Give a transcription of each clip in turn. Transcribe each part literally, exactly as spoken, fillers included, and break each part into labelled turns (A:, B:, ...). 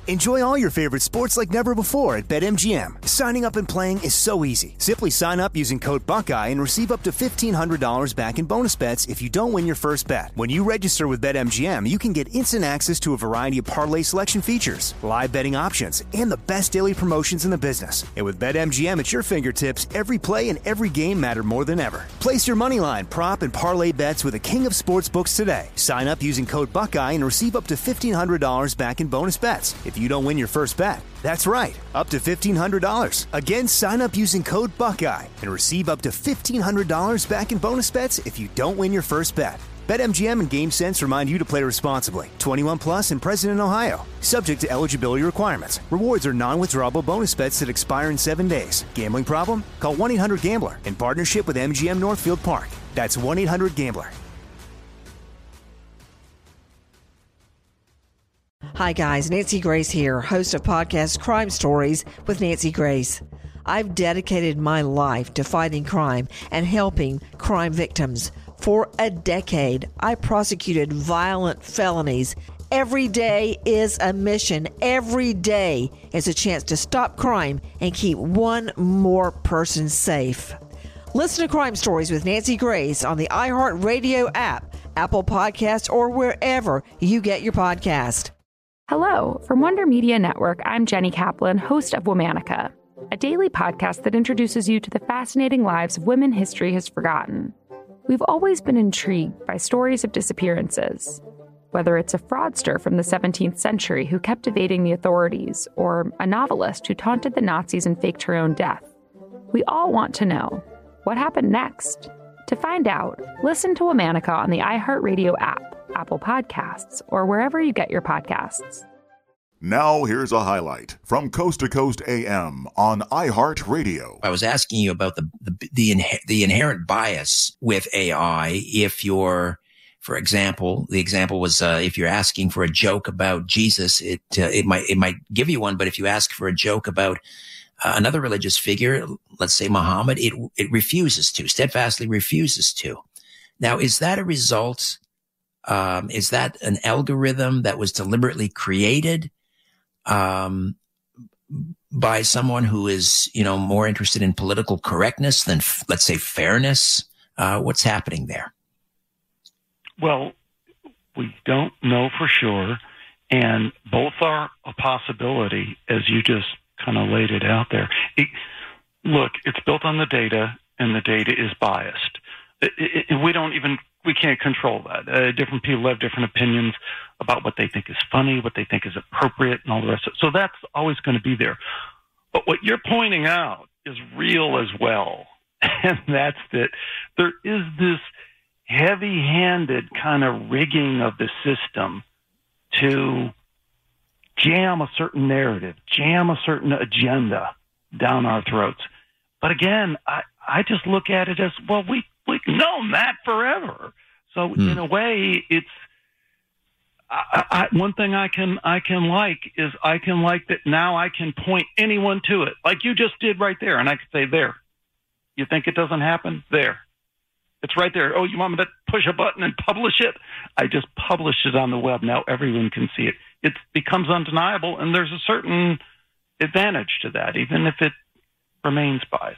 A: Enjoy all your favorite sports like never before at BetMGM. Signing up and playing is so easy. Simply sign up using code Buckeye and receive up to fifteen hundred dollars back in bonus bets if you don't win your first bet. When you register with BetMGM, you can get instant access to a variety of parlay selection features, live betting options, and the best daily promotions in the business. And with BetMGM at your fingertips, every play and every game matter more than ever. Place your moneyline, prop, and parlay bets with the king of sportsbooks today. Sign up using code Buckeye and receive up to fifteen hundred dollars back in bonus bets if you don't win your first bet. That's right, up to fifteen hundred dollars. Again, sign up using code Buckeye and receive up to fifteen hundred dollars back in bonus bets if you don't win your first bet. BetMGM and GameSense remind you to play responsibly. twenty-one plus and present in Ohio. Subject to eligibility requirements. Rewards are non-withdrawable bonus bets that expire in seven days. Gambling problem? Call one eight hundred gambler in partnership with M G M Northfield Park. That's one eight hundred gambler.
B: Hi guys, Nancy Grace here, host of podcast Crime Stories with Nancy Grace. I've dedicated my life to fighting crime and helping crime victims. For a decade, I prosecuted violent felonies. Every day is a mission. Every day is a chance to stop crime and keep one more person safe. Listen to Crime Stories with Nancy Grace on the iHeartRadio app, Apple Podcasts, or wherever you get your podcast.
C: Hello, from Wonder Media Network, I'm Jenny Kaplan, host of Womanica, a daily podcast that introduces you to the fascinating lives of women history has forgotten. We've always been intrigued by stories of disappearances, whether it's a fraudster from the seventeenth century who kept evading the authorities, or a novelist who taunted the Nazis and faked her own death. We all want to know, what happened next? To find out, listen to Womanica on the iHeartRadio app, Apple Podcasts, or wherever you get your podcasts.
D: Now here's a highlight from Coast to Coast A M on iHeartRadio.
E: I was asking you about the the the, inher- the inherent bias with A I. If you're, for example, the example was uh, if you're asking for a joke about Jesus, it uh, it might it might give you one. But if you ask for a joke about uh, another religious figure, let's say Muhammad, it it refuses to, steadfastly refuses to. Now, is that a result? Um, is that an algorithm that was deliberately created um, by someone who is, you know, more interested in political correctness than, f- let's say, fairness? Uh, what's happening there?
F: Well, we don't know for sure, and both are a possibility, as you just kind of laid it out there. It, look, it's built on the data, and the data is biased. It, it, it, we don't even We can't control that. Uh, different people have different opinions about what they think is funny, what they think is appropriate, and all the rest of it. So that's always going to be there. But what you're pointing out is real as well. And that's that there is this heavy-handed kind of rigging of the system to jam a certain narrative, jam a certain agenda down our throats. But again, I, I just look at it as, well, we We've known that forever. So hmm. in a way, it's I, I, one thing I can I can like is I can like that now I can point anyone to it, like you just did right there, and I could say, there. You think it doesn't happen? There. It's right there. Oh, you want me to push a button and publish it? I just published it on the web. Now everyone can see it. It becomes undeniable, and there's a certain advantage to that, even if it remains biased.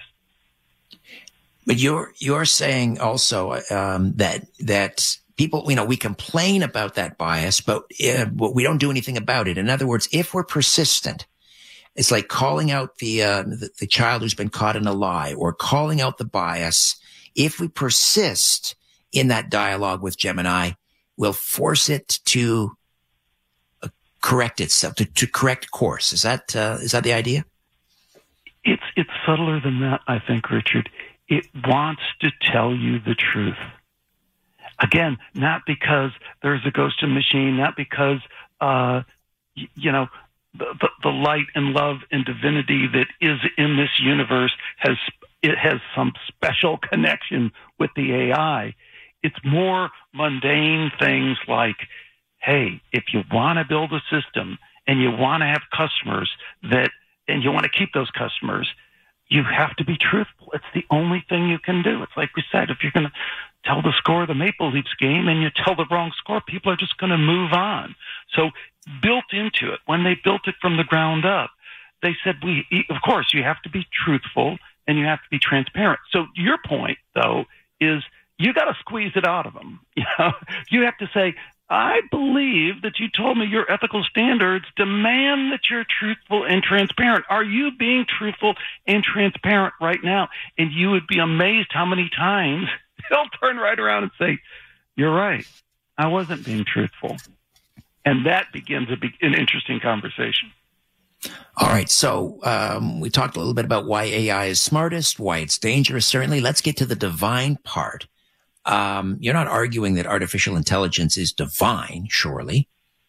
E: But you're you're saying also um, that that people, you know, we complain about that bias, but, uh, but we don't do anything about it. In other words, if we're persistent, it's like calling out the, uh, the the child who's been caught in a lie, or calling out the bias. If we persist in that dialogue with Gemini, we'll force it to uh, correct itself, to, to correct course. Is that uh, is that the idea?
F: It's it's subtler than that, I think, Richard. It wants to tell you the truth. Again, not because there's a ghost in the machine, not because, uh, y- you know, the, the, the light and love and divinity that is in this universe has, it has some special connection with the A I. It's more mundane things like, hey, if you want to build a system and you want to have customers that, and you want to keep those customers, you have to be truthful. It's the only thing you can do. It's like we said, if you're going to tell the score of the Maple Leafs game and you tell the wrong score, people are just going to move on. So built into it, when they built it from the ground up, they said, we, of course, you have to be truthful and you have to be transparent. So your point, though, is you got to squeeze it out of them. You know, you have to say, I believe that you told me your ethical standards demand that you're truthful and transparent. Are you being truthful and transparent right now? And you would be amazed how many times they'll turn right around and say, you're right. I wasn't being truthful. And that begins a be- an interesting conversation.
E: All right. So um, we talked a little bit about why A I is smartest, why it's dangerous, certainly. Let's get to the divine part. Um, you're not arguing that artificial intelligence is divine, surely?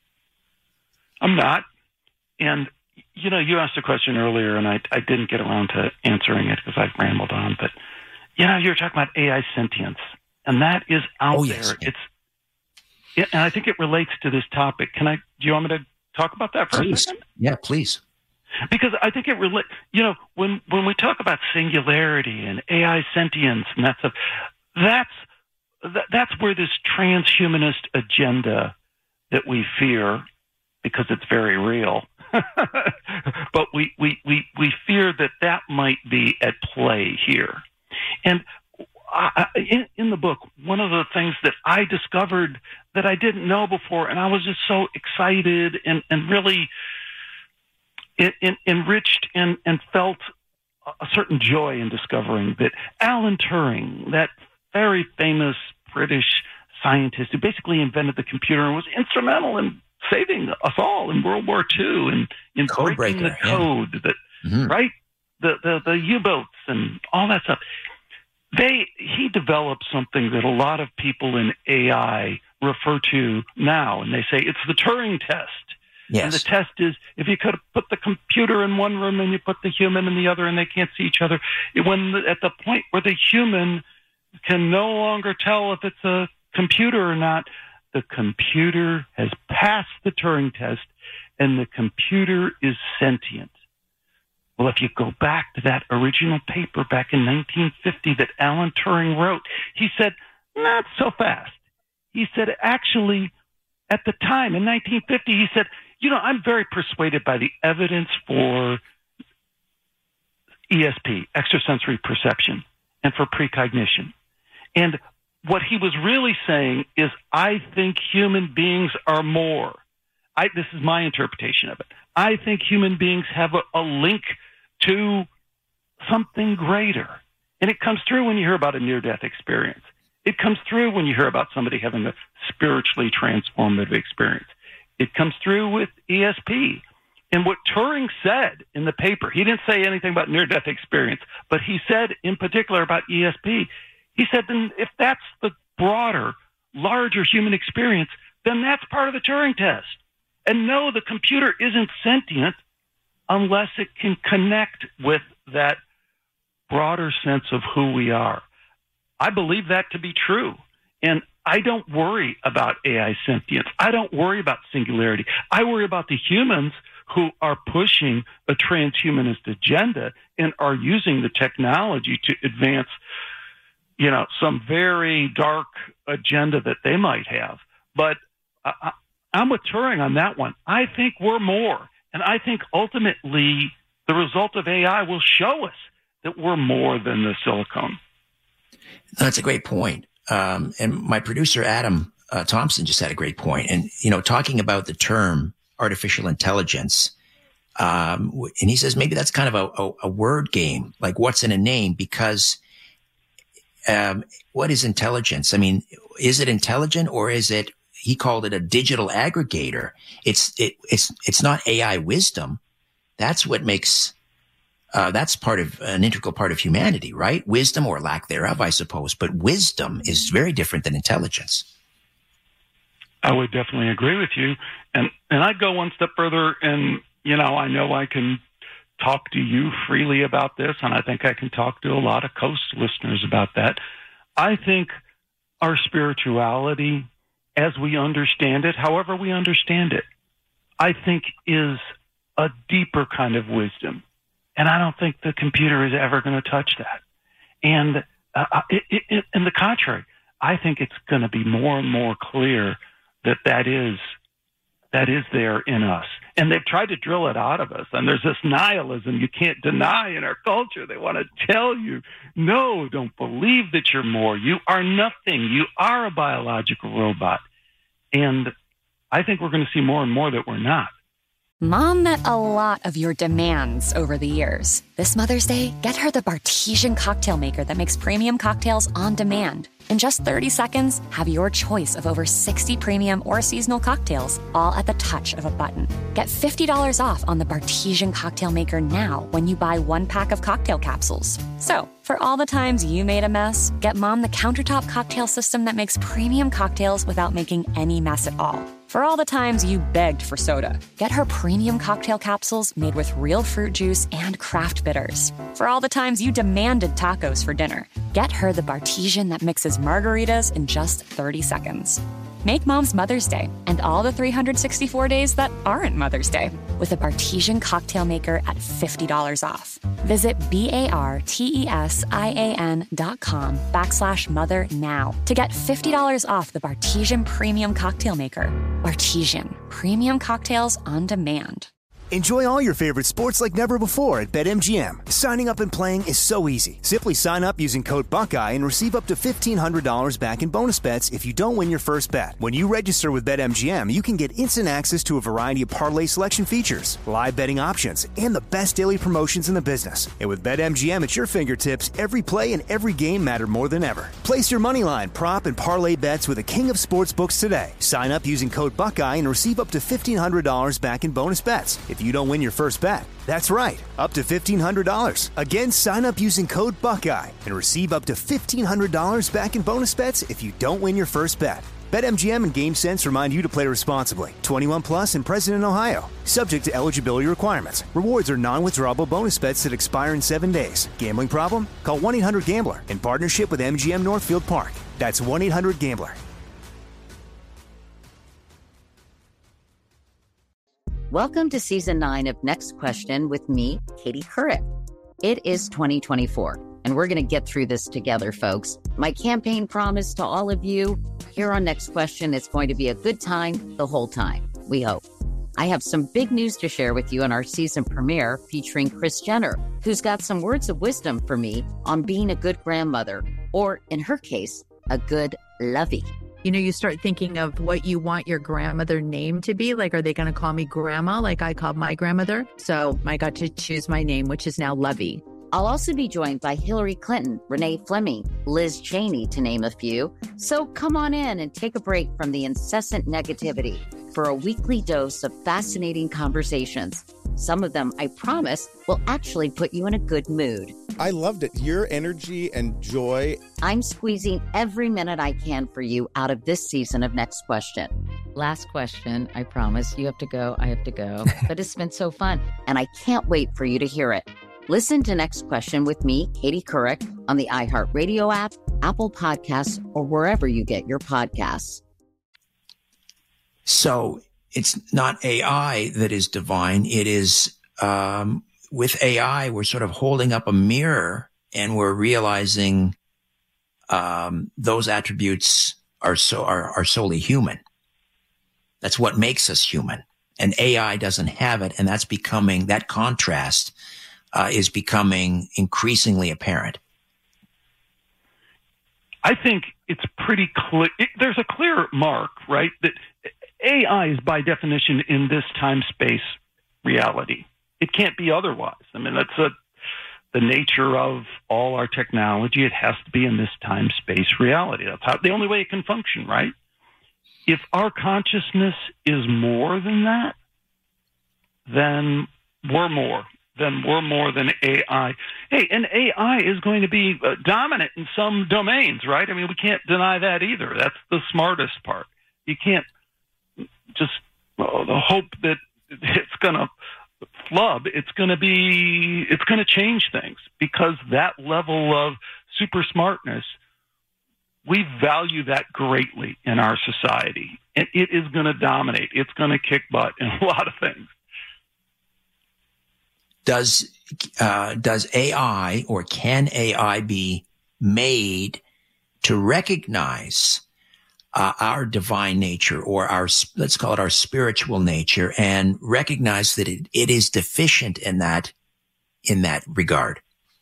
F: I'm not. And, you know, you asked a question earlier, and I, I didn't get around to answering it because I rambled on. But, you know, you're talking about A I sentience, and that is out
E: oh,
F: there.
E: Yes.
F: It's, it, and I think it relates to this topic. Can I, do you want me to talk about that for
E: please.
F: a second?
E: Yeah, please.
F: Because I think it relates, you know, when, when we talk about singularity and A I sentience and that stuff, that's, that, that's where this transhumanist agenda that we fear, because it's very real, but we, we, we, we fear that that might be at play here. And I, in, in the book, one of the things that I discovered that I didn't know before, and I was just so excited and, and really in, in, enriched and, and felt a certain joy in discovering that Alan Turing, that very famous British scientist who basically invented the computer and was instrumental in saving us all in World War Two and in
E: Code
F: breaking
E: breaker,
F: the code,
E: yeah.
F: that
E: mm-hmm.
F: right, the, the the U-boats and all that stuff. They he developed something that a lot of people in A I refer to now, and they say it's the Turing test.
E: Yes.
F: And the test is if you could put the computer in one room and you put the human in the other, and they can't see each other. When the, at the point where the human can no longer tell if it's a computer or not, the computer has passed the Turing test, and the computer is sentient. Well, if you go back to that original paper back in nineteen fifty that Alan Turing wrote, he said, not so fast. He said, actually, at the time, in nineteen fifty, he said, you know, I'm very persuaded by the evidence for E S P, extrasensory perception, and for precognition. And what he was really saying is, I think human beings are more. I, this is my interpretation of it. I think human beings have a, a link to something greater. And it comes through when you hear about a near-death experience. It comes through when you hear about somebody having a spiritually transformative experience. It comes through with E S P. And what Turing said in the paper, he didn't say anything about near-death experience, but he said in particular about E S P, he said, then if that's the broader, larger human experience, then that's part of the Turing test. And no, the computer isn't sentient unless it can connect with that broader sense of who we are. I believe that to be true. And I don't worry about A I sentience. I don't worry about singularity. I worry about the humans who are pushing a transhumanist agenda and are using the technology to advance, you know, some very dark agenda that they might have. But I, I'm with Turing on that one. I think we're more. And I think ultimately the result of A I will show us that we're more than the silicone.
E: That's a great point. Um, and my producer, Adam uh, Thompson, just had a great point. And, you know, talking about the term artificial intelligence, um, and he says maybe that's kind of a, a, a word game, like what's in a name, because um, what is intelligence? I mean, is it intelligent, or is it, he called it a digital aggregator. It's, it, it's, it's not A I wisdom. That's what makes, uh, that's part of an integral part of humanity, right? Wisdom or lack thereof, I suppose. But wisdom is very different than intelligence.
F: I would definitely agree with you. And, and I'd go one step further, and, you know, I know I can talk to you freely about this, and I think I can talk to a lot of Coast listeners about that. I think our spirituality, as we understand it, however we understand it, I think is a deeper kind of wisdom. And I don't think the computer is ever going to touch that. And uh, it, it, it, in the contrary, I think it's going to be more and more clear that that is that is there in us. And they've tried to drill it out of us. And there's this nihilism you can't deny in our culture. They want to tell you, no, don't believe that you're more. You are nothing. You are a biological robot. And I think we're going to see more and more that we're not.
G: Mom met a lot of your demands over the years. This Mother's Day, get her the Bartesian cocktail maker that makes premium cocktails on demand. In just thirty seconds, have your choice of over sixty premium or seasonal cocktails, all at the touch of a button. Get fifty dollars off on the Bartesian cocktail maker now when you buy one pack of cocktail capsules. So, for all the times you made a mess, get Mom the countertop cocktail system that makes premium cocktails without making any mess at all. For all the times you begged for soda, get her premium cocktail capsules made with real fruit juice and craft bitters. For all the times you demanded tacos for dinner, get her the Bartesian that mixes margaritas in just thirty seconds. Make Mom's Mother's Day and all the three hundred sixty-four days that aren't Mother's Day with a Bartesian cocktail maker at fifty dollars off. Visit B-A-R-T-E-S-I-A-N dot com backslash mother now to get fifty dollars off the Bartesian Premium Cocktail Maker. Bartesian, premium cocktails on demand.
A: Enjoy all your favorite sports like never before at BetMGM. Signing up and playing is so easy. Simply sign up using code Buckeye and receive up to fifteen hundred dollars back in bonus bets if you don't win your first bet. When you register with BetMGM, you can get instant access to a variety of parlay selection features, live betting options, and the best daily promotions in the business. And with BetMGM at your fingertips, every play and every game matter more than ever. Place your moneyline, prop, and parlay bets with the king of sportsbooks today. Sign up using code Buckeye and receive up to fifteen hundred dollars back in bonus bets if you don't win your first bet. That's right, up to fifteen hundred dollars. Again, sign up using code Buckeye and receive up to fifteen hundred dollars back in bonus bets if you don't win your first bet. BetMGM and GameSense remind you to play responsibly. twenty-one plus and present in Ohio. Subject to eligibility requirements. Rewards are non-withdrawable bonus bets that expire in seven days. Gambling problem? Call one eight hundred gambler in partnership with M G M Northfield Park. That's one eight hundred gambler.
H: Welcome to Season nine of Next Question with me, Katie Couric. It is twenty twenty-four, and we're going to get through this together, folks. My campaign promise to all of you here on Next Question, it's going to be a good time the whole time, we hope. I have some big news to share with you on our season premiere featuring Kris Jenner, who's got some words of wisdom for me on being a good grandmother, or in her case, a good lovey.
I: You know, you start thinking of what you want your grandmother name to be. Like, are they going to call me grandma like I called my grandmother? So I got to choose my name, which is now Lovey.
H: I'll also be joined by Hillary Clinton, Renee Fleming, Liz Cheney, to name a few. So come on in and take a break from the incessant negativity for a weekly dose of fascinating conversations. Some of them, I promise, will actually put you in a good mood.
J: I loved it. Your energy and joy.
H: I'm squeezing every minute I can for you out of this season of Next Question. Last question, I promise. You have to go, I have to go. But it's been so fun, and I can't wait for you to hear it. Listen to Next Question with me, Katie Couric, on the iHeartRadio app, Apple Podcasts, or wherever you get your podcasts.
E: So it's not A I that is divine. It is, um, with A I, we're sort of holding up a mirror and we're realizing, um, those attributes are so, are, are solely human. That's what makes us human. And A I doesn't have it. And that's becoming, that contrast, uh, is becoming increasingly apparent.
F: I think it's pretty clear. It, there's a clear mark, right? That A I is by definition in this time-space reality. It can't be otherwise. I mean, that's a, the nature of all our technology. It has to be in this time-space reality. That's how, the only way it can function, right? If our consciousness is more than that, then we're more. Then we're more than A I. Hey, and A I is going to be uh, dominant in some domains, right? I mean, we can't deny that either. That's the smartest part. You can't just uh, hope that it's going to flub. It's going to be, it's going to change things, because that level of super smartness, we value that greatly in our society. And it is going to dominate. It's going to kick butt in a lot of things.
E: Does, uh, does A I, or can A I be made to recognize uh, our divine nature, or our, let's call it our spiritual nature, and recognize that it, it is deficient in that, in that regard?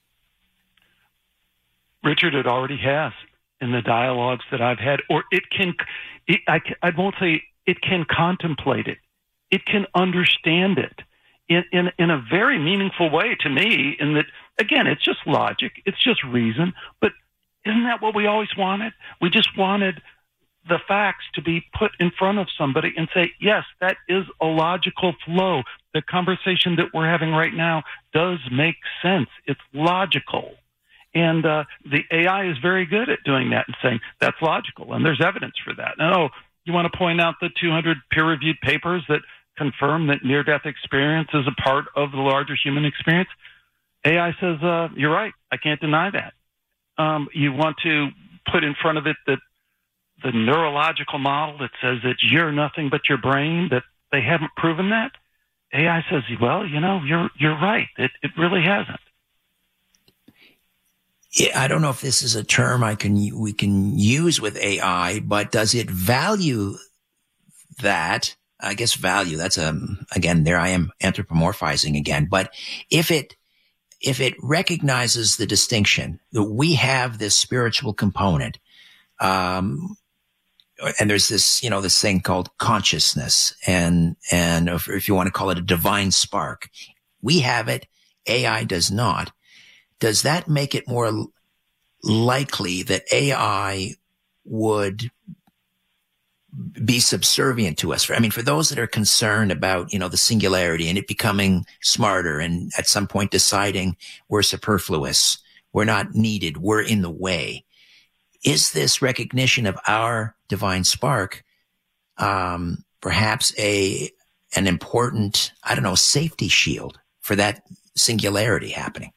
F: Richard, it already has in the dialogues that I've had, or it can, it, I, I won't say it can contemplate it. It can understand it in, in, in a very meaningful way to me, in that, again, it's just logic. It's just reason. But isn't that what we always wanted? We just wanted the facts to be put in front of somebody and say, yes, that is a logical flow. The conversation that we're having right now does make sense. It's logical. And uh, the A I is very good at doing that and saying that's logical, and there's evidence for that. And, oh, you want to point out the two hundred peer-reviewed papers that confirm that near-death experience is a part of the larger human experience? A I says, uh, you're right. I can't deny that. Um, you want to put in front of it that the neurological model that says that you're nothing but your brain, that they haven't proven that? A I says, well, you know, you're you're right. It it really hasn't.
E: I don't know if this is a term I can we can use with A I, but does it value that? I guess value, that's a, again, there I am anthropomorphizing again. But if it if it recognizes the distinction that we have this spiritual component, um, and there's this, you know, this thing called consciousness, and and if, if you want to call it a divine spark, we have it, A I does not. Does that make it more likely that A I would be subservient to us? For, I mean, for those that are concerned about, you know, the singularity and it becoming smarter and at some point deciding we're superfluous, we're not needed, we're in the way. Is this recognition of our divine spark, um, perhaps a, an important, I don't know, safety shield for that singularity happening?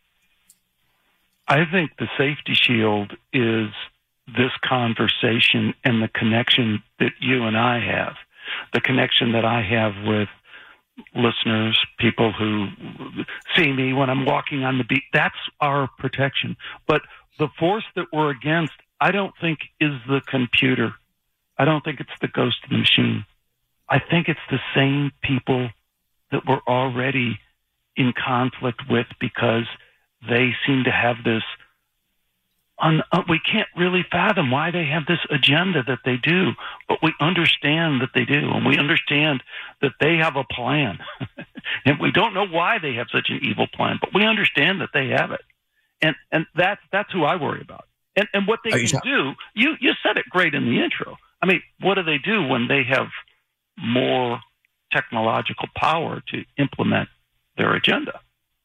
F: I think the safety shield is this conversation and the connection that you and I have, the connection that I have with listeners, people who see me when I'm walking on the beach. That's our protection. But the force that we're against, I don't think is the computer. I don't think it's the ghost of the machine. I think it's the same people that we're already in conflict with, because they seem to have this, un, uh, we can't really fathom why they have this agenda that they do, but we understand that they do, and we understand that they have a plan. And we don't know why they have such an evil plan, but we understand that they have it. And and that's, that's who I worry about. And and what they
E: Are
F: can
E: you
F: do, you, you said it great in the intro. I mean, what do they do when they have more technological power to implement their agenda?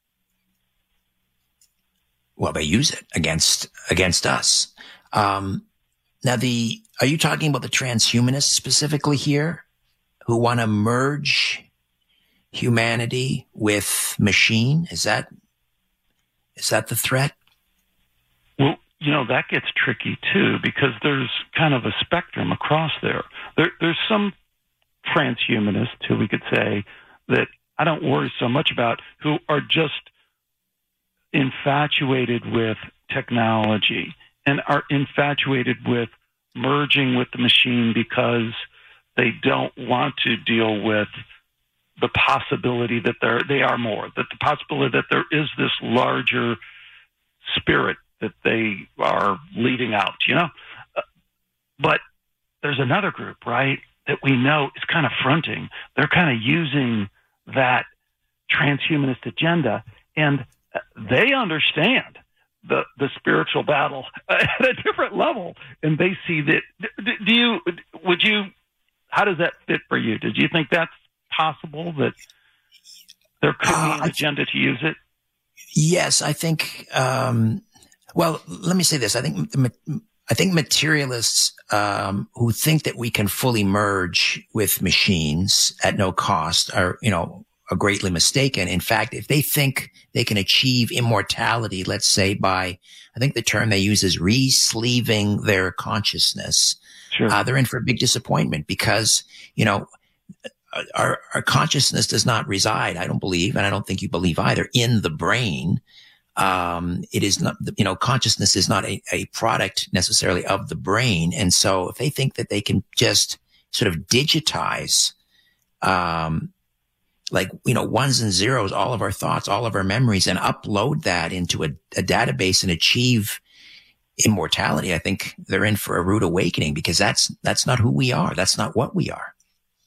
E: Well, they use it against against us. Um, now, the are you talking about the transhumanists specifically here, who want to merge humanity with machine? Is that is that the threat?
F: Well, you know, that gets tricky too, because there's kind of a spectrum across there. there there's some transhumanists who we could say that I don't worry so much about, who are just infatuated with technology and are infatuated with merging with the machine because they don't want to deal with the possibility that they're, they are more, that the possibility that there is this larger spirit that they are leading out, you know? But there's another group, right, that we know is kind of fronting. They're kind of using that transhumanist agenda, and they understand the the spiritual battle at a different level, and they see that. Do you? Would you? How does that fit for you? Did you think that's possible, that there could uh, be an agenda to use it?
E: Yes, I think. Um, well, let me say this. I think I think materialists um, who think that we can fully merge with machines at no cost are, you know, are greatly mistaken. In fact, if they think they can achieve immortality, let's say by, I think the term they use is re-sleeving their consciousness,
F: sure.
E: uh, they're in for a big disappointment, because, you know, our, our consciousness does not reside, I don't believe, and I don't think you believe either, in the brain. Um, it is not, you know, consciousness is not a, a product necessarily of the brain. And so if they think that they can just sort of digitize, um, like, you know, ones and zeros, all of our thoughts, all of our memories, and upload that into a, a database and achieve immortality, I think they're in for a rude awakening, because that's, that's not who we are. That's not what we are.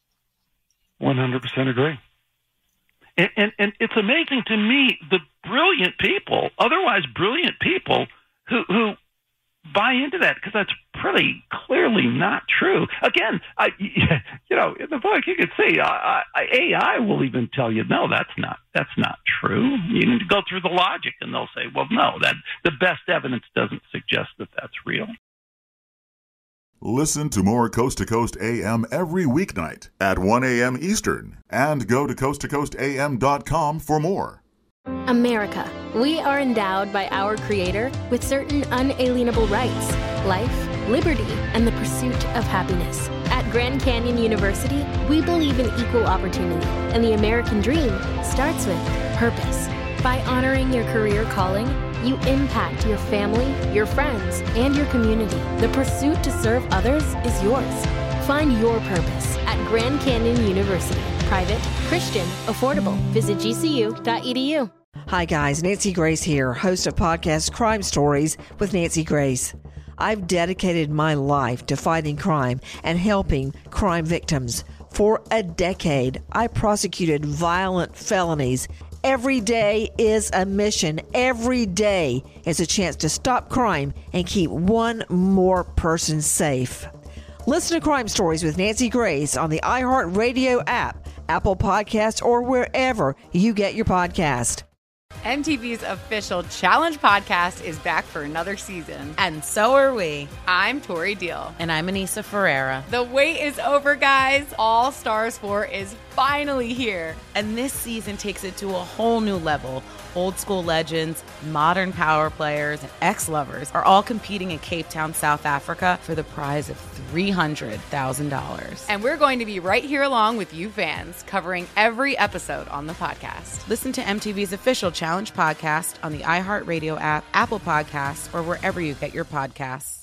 F: one hundred percent agree. And, and, and it's amazing to me, the brilliant people, otherwise brilliant people, who, who buy into that, because that's pretty clearly not true. Again, I, you know, in the book you can see I, I, A I will even tell you, no, that's not that's not true. You need to go through the logic, and they'll say, well, no, that the best evidence doesn't suggest that that's real.
D: Listen to more Coast to Coast A M every weeknight at one a.m. Eastern, and go to coast to coast a m dot com for more.
K: America. We are endowed by our Creator with certain unalienable rights: life, liberty, and the pursuit of happiness. At Grand Canyon University, we believe in equal opportunity, and the American dream starts with purpose. By honoring your career calling, you impact your family, your friends, and your community. The pursuit to serve others is yours. Find your purpose at Grand Canyon University. Private, Christian, affordable. Visit g c u dot e d u.
B: Hi guys, Nancy Grace here, host of podcast Crime Stories with Nancy Grace. I've dedicated my life to fighting crime and helping crime victims. For a decade, I prosecuted violent felonies. Every day is a mission. Every day is a chance to stop crime and keep one more person safe. Listen to Crime Stories with Nancy Grace on the iHeartRadio app, Apple Podcasts, or wherever you get your podcast.
L: M T V's official Challenge podcast is back for another season.
M: And so are we.
L: I'm Tori Deal.
M: And I'm Anissa Ferreira.
L: The wait is over, guys. All Stars four is finally here.
M: And this season takes it to a whole new level. Old school legends, modern power players, and ex-lovers are all competing in Cape Town, South Africa for the prize of three hundred thousand dollars.
L: And we're going to be right here along with you fans, covering every episode on the podcast.
M: Listen to M T V's official Challenge podcast on the iHeartRadio app, Apple Podcasts, or wherever you get your podcasts.